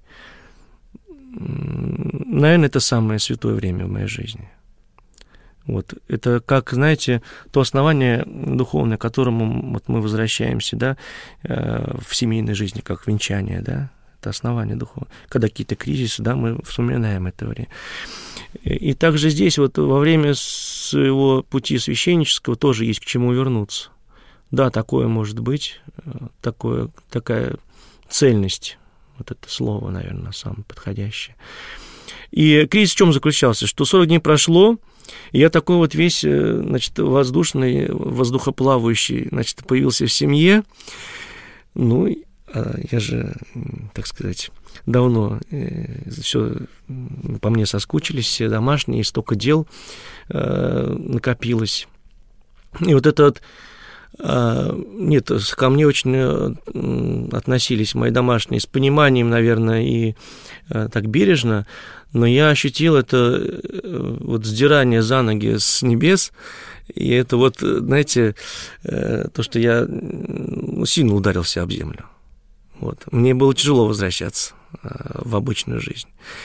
Наверное, это самое святое время в моей жизни. Вот. Это как, знаете, то основание духовное, к которому вот мы возвращаемся, да, в семейной жизни, как венчание, да, это основание духовное. Когда какие-то кризисы, да, мы вспоминаем это время. И также здесь вот во время своего пути священнического тоже есть к чему вернуться. Да, такое может быть, такое, такая цельность, вот это слово, наверное, самое подходящее. И кризис в чем заключался? Что сорок дней прошло, и я такой вот весь, значит, воздушный, воздухоплавающий, значит, появился в семье. Ну, я же, так сказать, давно все по мне соскучились, все домашние, столько дел накопилось. И вот это вот, нет, ко мне очень относились мои домашние с пониманием, наверное, и так бережно, но я ощутил это вот сдирание за ноги с небес, и это вот, знаете, то, что я сильно ударился об землю. Вот. Мне было тяжело возвращаться в обычную жизнь.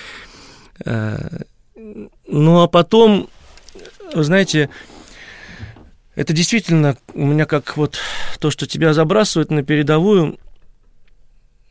Ну, а потом, вы знаете, это действительно у меня как вот то, что тебя забрасывают на передовую,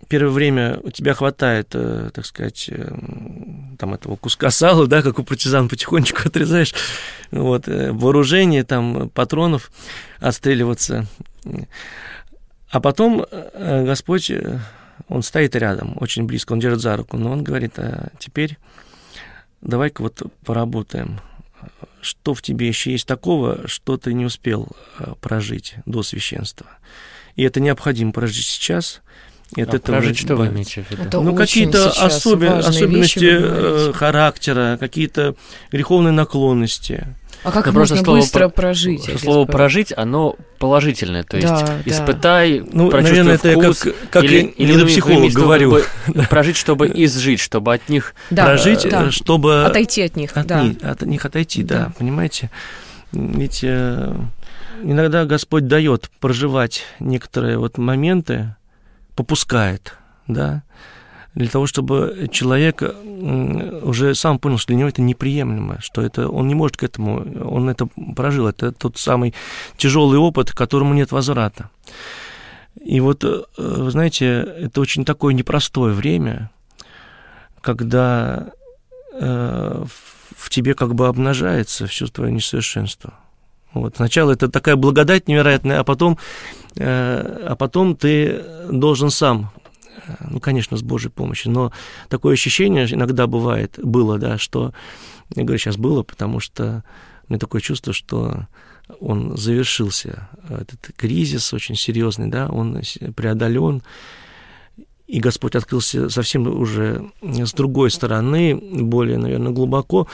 первое время у тебя хватает, так сказать, там этого куска сала, да, как у партизан, потихонечку отрезаешь, вот, вооружение, там, патронов, отстреливаться. А потом Господь, Он стоит рядом, очень близко, Он держит за руку, но Он говорит: а теперь давай-ка вот поработаем. Что в тебе еще есть такого, что ты не успел прожить до священства? И это необходимо прожить сейчас. И от а этого прожить что вы избавиться. имеете в виду? Это ну, какие-то особи... особенности характера, какие-то греховные наклонности. А как ну, можно слово быстро про... прожить? Слово «прожить», оно положительное, то есть да, испытай, да. Ну, прочувствуй наверное, вкус. Это как, как или, или недопсихолог говорю. Чтобы прожить, чтобы изжить, чтобы от них... Да, прожить, да. чтобы... Отойти от них, от, да. них, от них отойти, да, да, понимаете? Ведь э, иногда Господь дает проживать некоторые вот моменты, попускает, да, для того, чтобы человек уже сам понял, что для него это неприемлемо, что это, он не может к этому, он это прожил, это тот самый тяжелый опыт, к которому нет возврата. И вот, вы знаете, это очень такое непростое время, когда э, в тебе как бы обнажается все твое несовершенство. Вот. Сначала это такая благодать невероятная, а потом, э, а потом ты должен сам, ну, конечно, с Божьей помощью, но такое ощущение иногда бывает, было, да, что, я говорю, сейчас было, потому что у меня такое чувство, что он завершился, этот кризис очень серьезный, да, он преодолен, и Господь открылся совсем уже с другой стороны, более, наверное, глубоко,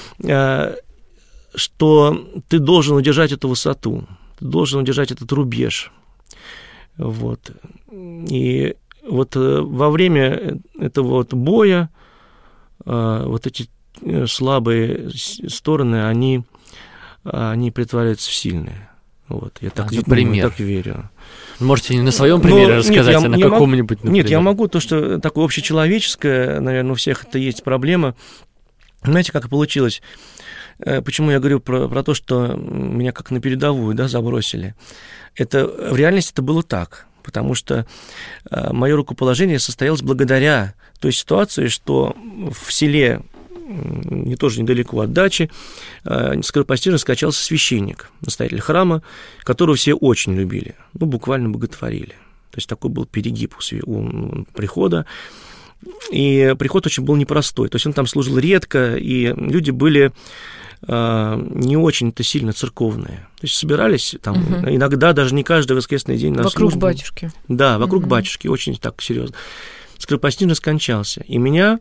что ты должен удержать эту высоту, ты должен удержать этот рубеж. Вот. И вот во время этого вот боя вот эти слабые стороны, они, они притворяются в сильные. Вот. Я так, а, например? Я так верю. Можете не на своем примере но, рассказать, нет, я, а на каком-нибудь, например. Нет, я могу, то, что такое общечеловеческое, наверное, у всех это есть проблема. Знаете, как получилось? Почему я говорю про, про то, что меня как на передовую, да, забросили? Это, в реальности это было так, потому что мое рукоположение состоялось благодаря той ситуации, что в селе, не тоже недалеко от дачи, скоропостижно скачался священник, настоятель храма, которого все очень любили, ну, буквально боготворили. То есть такой был перегиб у прихода. И приход очень был непростой. То есть он там служил редко, и люди были э, не очень-то сильно церковные. То есть собирались там, угу. иногда даже не каждый воскресный день на вокруг службу. батюшки. Да, вокруг угу. батюшки, очень так серьезно. Скоропостижно скончался. И меня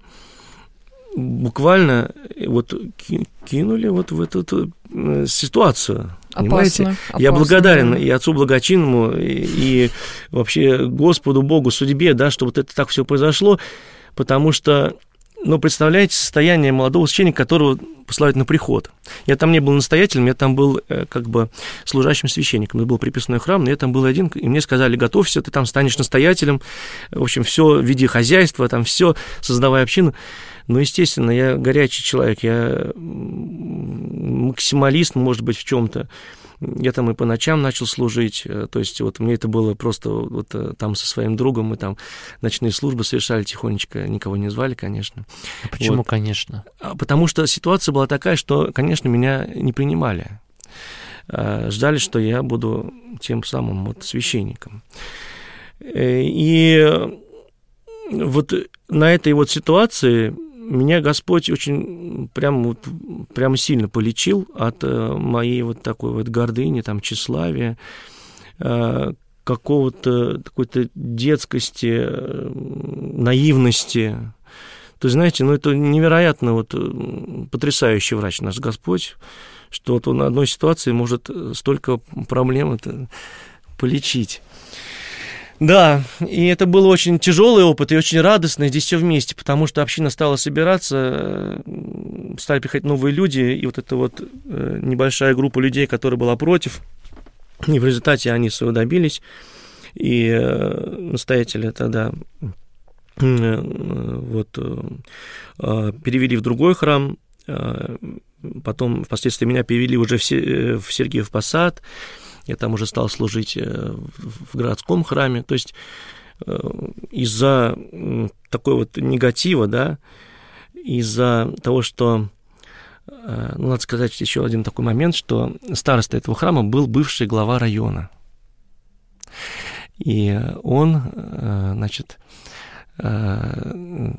буквально вот кинули вот в эту ситуацию. Понимаете? Опасно, Я опасно, благодарен да. и Отцу Благочинному, и, и вообще Господу, Богу, судьбе, да, что вот это так все произошло, потому что, ну, представляете, состояние молодого священника, которого посылают на приход. Я там не был настоятелем, я там был как бы служащим священником. Это был приписной храм, но я там был один, и мне сказали: готовься, ты там станешь настоятелем, в общем, все, веди хозяйство, там все, создавай общину. Ну, естественно, я горячий человек, я максималист, может быть, в чем-то. Я там и по ночам начал служить, то есть вот мне это было просто вот там со своим другом, мы там ночные службы совершали тихонечко, никого не звали, конечно. А почему, вот. конечно? Потому что ситуация была такая, что, конечно, меня не принимали. Ждали, что я буду тем самым вот священником. И вот на этой вот ситуации меня Господь очень прям, вот, прям сильно полечил от моей вот такой вот гордыни, там, тщеславия, какого-то какой-то детскости, наивности. То есть, знаете, ну это невероятно вот потрясающий врач наш Господь, что вот он на одной ситуации может столько проблем это полечить. Да, и это был очень тяжелый опыт и очень радостный, здесь все вместе, потому что община стала собираться, стали приходить новые люди, и вот эта вот небольшая группа людей, которая была против, и в результате они своего добились, и настоятеля тогда вот перевели в другой храм, потом впоследствии меня перевели уже в Сергиев Посад. Я там уже стал служить в городском храме. То есть из-за такой вот негатива, да, из-за того, что, ну, надо сказать еще один такой момент, что староста этого храма был бывший глава района. И он, значит, ну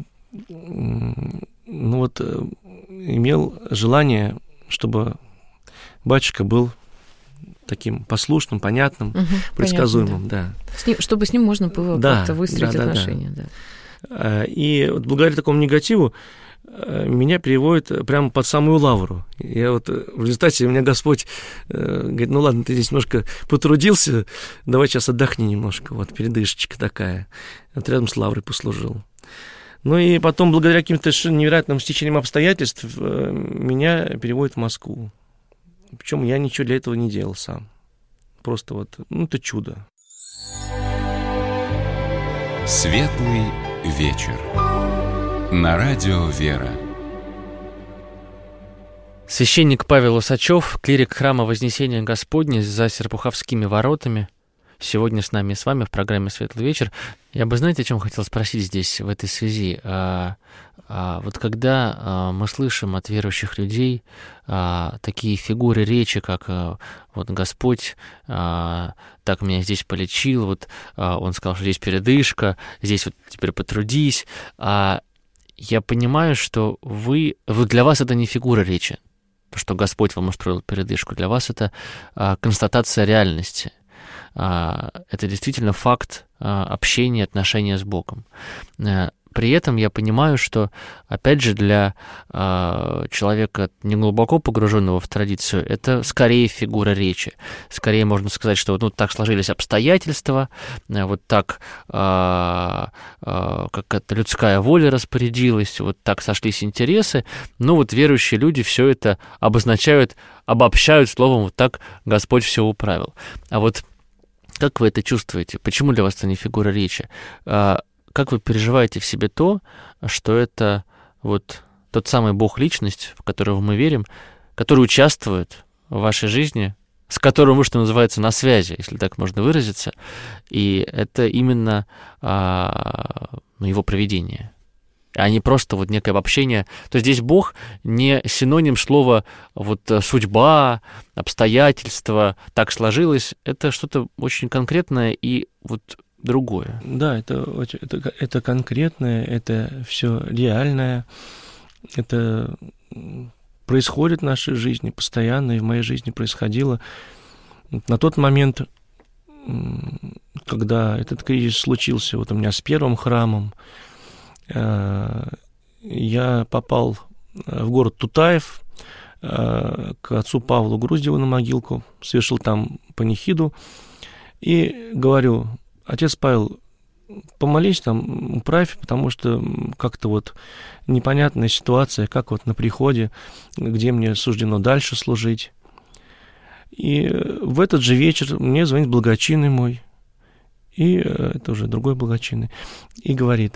вот, имел желание, чтобы батюшка был таким послушным, понятным, угу, предсказуемым, понятно, да. да. С ним, чтобы с ним можно было да, как-то выстроить да, отношения. Да, да. И вот благодаря такому негативу меня переводит прямо под самую лавру. Я вот в результате у меня Господь говорит, ну ладно, ты здесь немножко потрудился, давай сейчас отдохни немножко, вот передышечка такая. Вот рядом с лаврой послужил. Ну и потом, благодаря каким-то невероятным стечениям обстоятельств, меня переводит в Москву. Причем я ничего для этого не делал сам. Просто вот, ну, это чудо. Светлый вечер. На радио «Вера». Священник Павел Усачев, клирик храма Вознесения Господня за Серпуховскими воротами, сегодня с нами и с вами в программе «Светлый вечер». Я бы, знаете, о чем хотел спросить здесь, в этой связи? А, а, вот когда а, мы слышим от верующих людей а, такие фигуры речи, как а, вот Господь а, так меня здесь полечил, вот а, Он сказал, что здесь передышка, здесь вот теперь потрудись, а, я понимаю, что вы, вот для вас это не фигура речи, что Господь вам устроил передышку, для вас это а, констатация реальности. Это действительно факт общения, отношения с Богом. При этом я понимаю, что, опять же, для человека, не глубоко погруженного в традицию, это скорее фигура речи. Скорее можно сказать, что ну, так сложились обстоятельства, вот так какая-то людская воля распорядилась, вот так сошлись интересы. Ну вот верующие люди все это обозначают, обобщают словом, вот так Господь все управил. А вот как вы это чувствуете? Почему для вас это не фигура речи? Как вы переживаете в себе то, что это вот тот самый Бог-личность, в которого мы верим, который участвует в вашей жизни, с которым вы, что называется, на связи, если так можно выразиться, и это именно а, ну, его провидение, а не просто вот некое обобщение. То есть здесь Бог не синоним слова вот судьба, обстоятельства, так сложилось. Это что-то очень конкретное и вот другое. Да, это, это, это конкретное, это все реальное, это происходит в нашей жизни постоянно, и в моей жизни происходило. На тот момент, когда этот кризис случился вот у меня с первым храмом, я попал в город Тутаев к отцу Павлу Груздеву на могилку, совершил там панихиду и говорю: отец Павел, помолись там, управь, потому что как-то вот непонятная ситуация, как вот на приходе, где мне суждено дальше служить. И в этот же вечер мне звонит благочинный мой, и это уже другой благочинный, и говорит: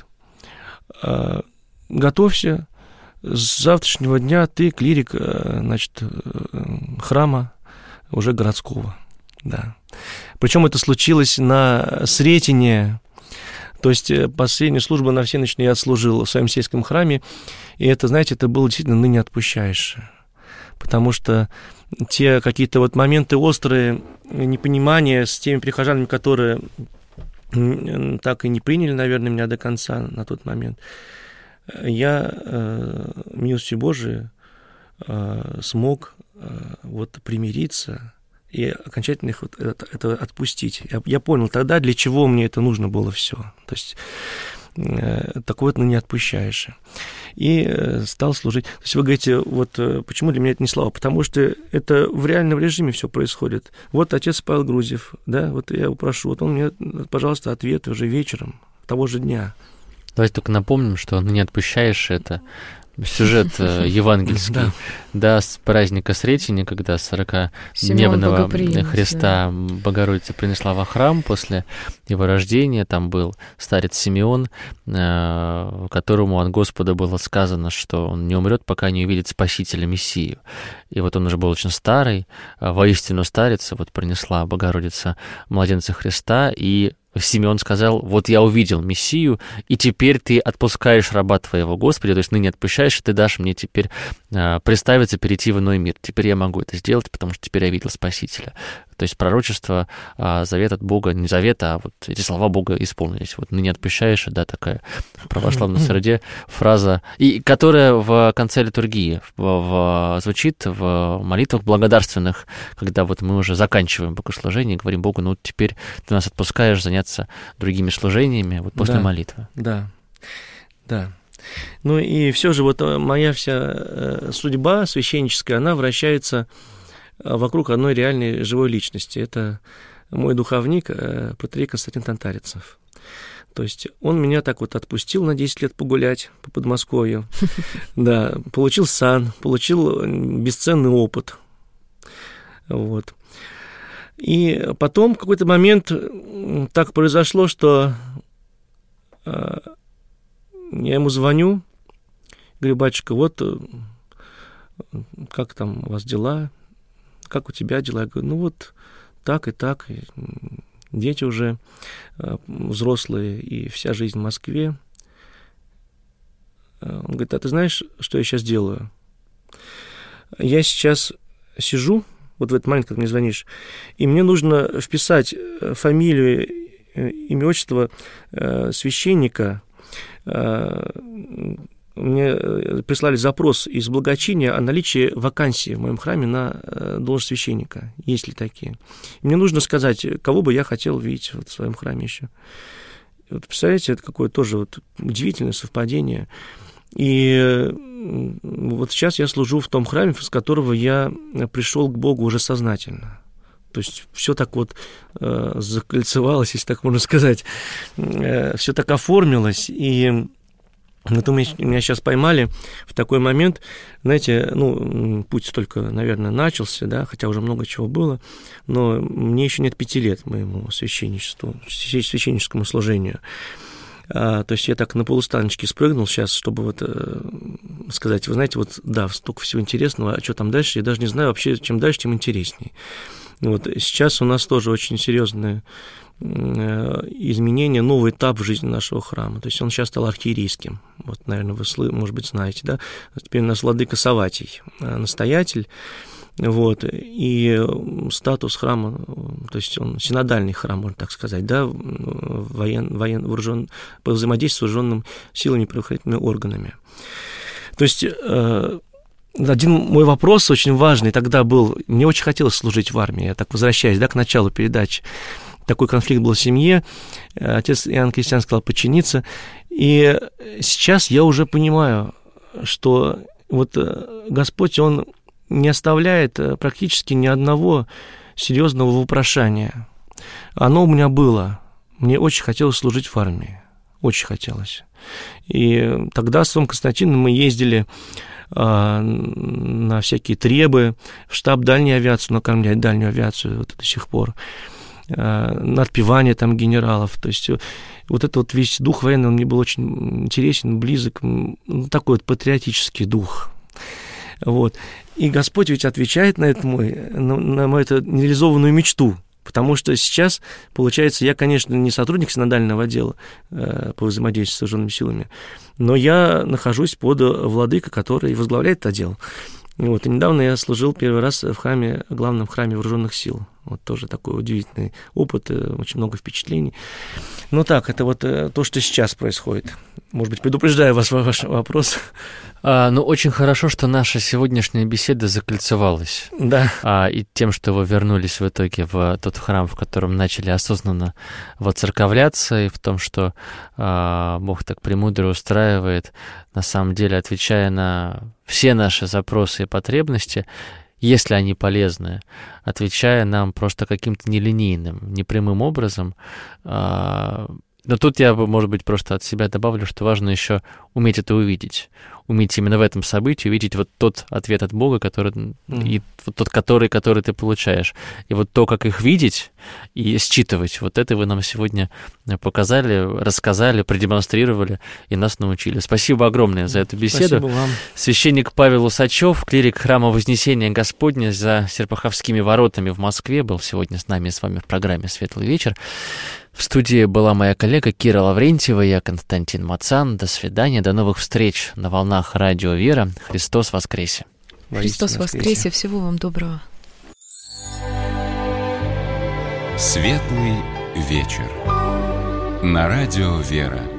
готовься, с завтрашнего дня ты клирик, значит, храма уже городского. Да. Причем это случилось на Сретенье, то есть последнюю службу на всеночную я отслужил в своем сельском храме, и это, знаете, это было действительно ныне отпущающее, потому что те какие-то вот моменты острые, непонимания с теми прихожанами, которые так и не приняли, наверное, меня до конца на тот момент, я, милостью Божией, смог вот примириться и окончательно их вот это, это отпустить. Я, я понял тогда, для чего мне это нужно было все. То есть такое вот, ну, не отпущаешь. И стал служить. То есть вы говорите, вот почему для меня это не слава? Потому что это в реальном режиме все происходит. Вот отец Павел Груздев, да, вот я его прошу, вот он мне, пожалуйста, ответ уже вечером того же дня. Давайте только напомним, что «не отпущаешь» — это сюжет евангельский, да. да, с праздника Сретения, когда сорокадневного Христа Богородица принесла во храм после его рождения. Там был старец Симеон, которому от Господа было сказано, что он не умрет, пока не увидит Спасителя Мессию. И вот он уже был очень старый, воистину старец, вот принесла Богородица младенца Христа, и Симеон сказал: вот я увидел Мессию, и теперь ты отпускаешь раба твоего, Господи, то есть ныне отпущаешь, и ты дашь мне теперь а, представиться, перейти в иной мир. Теперь я могу это сделать, потому что теперь я видел Спасителя. То есть пророчество, а, завет от Бога, не завет, а вот эти слова Бога исполнились. Вот ныне отпущаешь, да, такая в православной среде фраза, и которая в конце литургии в, в, звучит в молитвах благодарственных, когда вот мы уже заканчиваем богослужение и говорим Богу: ну теперь ты нас отпускаешь заняться другими служениями вот после да, молитвы. Да, да. Ну и все же вот моя вся судьба священническая, она вращается вокруг одной реальной живой личности. Это мой духовник, протоиерей Константин Тантарицев. То есть он меня так вот отпустил на десять лет погулять по Подмосковью. Да, получил сан, получил бесценный опыт. Вот. И потом в какой-то момент так произошло, что я ему звоню, говорю: батюшка, вот как там у вас дела? Как у тебя дела? Я говорю: ну вот так и так, и дети уже взрослые, и вся жизнь в Москве. Он говорит: а ты знаешь, что я сейчас делаю? Я сейчас сижу, вот в этот момент, когда мне звонишь, и мне нужно вписать фамилию, имя, отчество священника. Мне прислали запрос из благочиния о наличии вакансии в моем храме на должность священника, есть ли такие. Мне нужно сказать, кого бы я хотел видеть вот в своем храме еще. Вот представляете, это какое тоже вот удивительное совпадение. И вот сейчас я служу в том храме, с которого я пришел к Богу уже сознательно. То есть все так вот э, закольцевалось, если так можно сказать, э, все так оформилось, и вот меня, меня сейчас поймали в такой момент, знаете, ну, путь только, наверное, начался, да, хотя уже много чего было, но мне еще нет пяти лет моему священничеству, священническому служению. А, то есть я так на полустаночке спрыгнул сейчас, чтобы вот э, сказать: вы знаете, вот да, столько всего интересного, а что там дальше, я даже не знаю вообще, чем дальше, тем интересней. Вот сейчас у нас тоже очень серьезные изменения, новый этап в жизни нашего храма. То есть он сейчас стал архиерейским. Вот, наверное, вы, может быть, знаете, да? Теперь у нас владыка Савватий, настоятель. Вот, и статус храма, то есть он синодальный храм, можно так сказать, да, воен, воен, вооружен, по взаимодействию с вооруженными силами и правоохранительными органами. То есть один мой вопрос очень важный тогда был: мне очень хотелось служить в армии, я так возвращаюсь, да, к началу передачи. Такой конфликт был в семье, отец Иоанн Крестьян сказал подчиниться, и сейчас я уже понимаю, что вот Господь, Он не оставляет практически ни одного серьезного вопрошания. Оно у меня было, мне очень хотелось служить в армии, очень хотелось. И тогда с отцом Константином мы ездили на всякие требы, в штаб дальней авиации, накормлять дальнюю авиацию вот до сих пор, на отпевание там генералов, то есть вот этот вот весь дух военный, он мне был очень интересен, близок, ну, такой вот патриотический дух, вот. И Господь ведь отвечает на это мой, на, на мою эту нереализованную мечту, потому что сейчас, получается, я, конечно, не сотрудник синодального отдела э, по взаимодействию с вооруженными силами, но я нахожусь под владыкой, который возглавляет этот отдел. Вот, и недавно я служил первый раз в храме, главном храме вооруженных сил. Вот тоже такой удивительный опыт, очень много впечатлений. Ну так, это вот то, что сейчас происходит. Может быть, предупреждаю вас ваш вопрос. А, ну, очень хорошо, что наша сегодняшняя беседа закольцевалась. Да. А, и тем, что вы вернулись в итоге в тот храм, в котором начали осознанно воцерковляться, и в том, что а, Бог так премудро устраивает, на самом деле, отвечая на все наши запросы и потребности, если они полезны, отвечая нам просто каким-то нелинейным, непрямым образом. Но тут я, может быть, просто от себя добавлю, что важно еще уметь это увидеть. Уметь именно в этом событии увидеть вот тот ответ от Бога, который, mm-hmm. и вот тот, который, который ты получаешь. И вот то, как их видеть и считывать, вот это вы нам сегодня показали, рассказали, продемонстрировали и нас научили. Спасибо огромное за эту беседу. Спасибо вам. Священник Павел Усачев, клирик храма Вознесения Господня за Серпуховскими воротами в Москве, был сегодня с нами, с вами в программе «Светлый вечер». В студии была моя коллега Кира Лаврентьева, я Константин Мацан. До свидания, до новых встреч на волнах Радио Вера. Христос воскресе! Христос воскресе! Всего вам доброго! Светлый вечер на Радио Вера.